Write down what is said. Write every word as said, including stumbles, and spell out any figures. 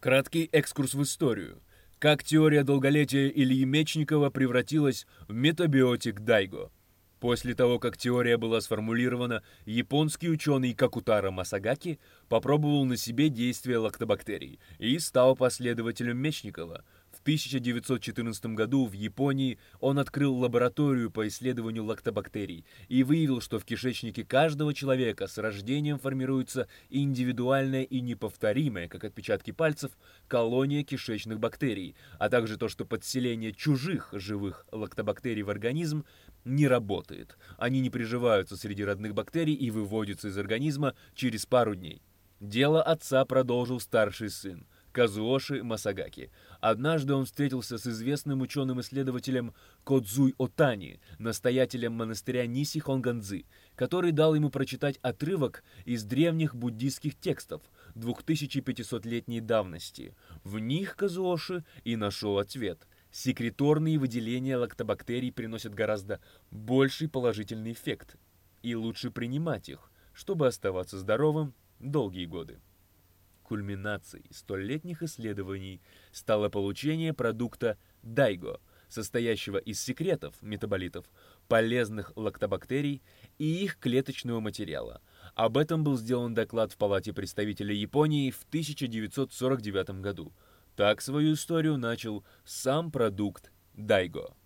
Краткий экскурс в историю. Как теория долголетия Ильи Мечникова превратилась в метабиотик Дайго. После того, как теория была сформулирована, японский ученый Какутаро Масагаки попробовал на себе действие лактобактерий и стал последователем Мечникова. В тысяча девятьсот четырнадцатом году в Японии он открыл лабораторию по исследованию лактобактерий и выявил, что в кишечнике каждого человека с рождением формируется индивидуальная и неповторимая, как отпечатки пальцев, колония кишечных бактерий, а также то, что подселение чужих живых лактобактерий в организм не работает. Они не приживаются среди родных бактерий и выводятся из организма через пару дней. Дело отца продолжил старший сын Казуоши Масагаки. Однажды он встретился с известным ученым-исследователем Кодзуй Отани, настоятелем монастыря Ниси Хонгандзи, который дал ему прочитать отрывок из древних буддийских текстов двухтысячепятисотлетней давности. В них Казуоши и нашел ответ. Секреторные выделения лактобактерий приносят гораздо больший положительный эффект, и лучше принимать их, чтобы оставаться здоровым долгие годы. Кульминацией столетних исследований стало получение продукта Дайго, состоящего из секретов метаболитов, полезных лактобактерий и их клеточного материала. Об этом был сделан доклад в Палате представителей Японии в тысяча девятьсот сорок девятом году. Так свою историю начал сам продукт Дайго.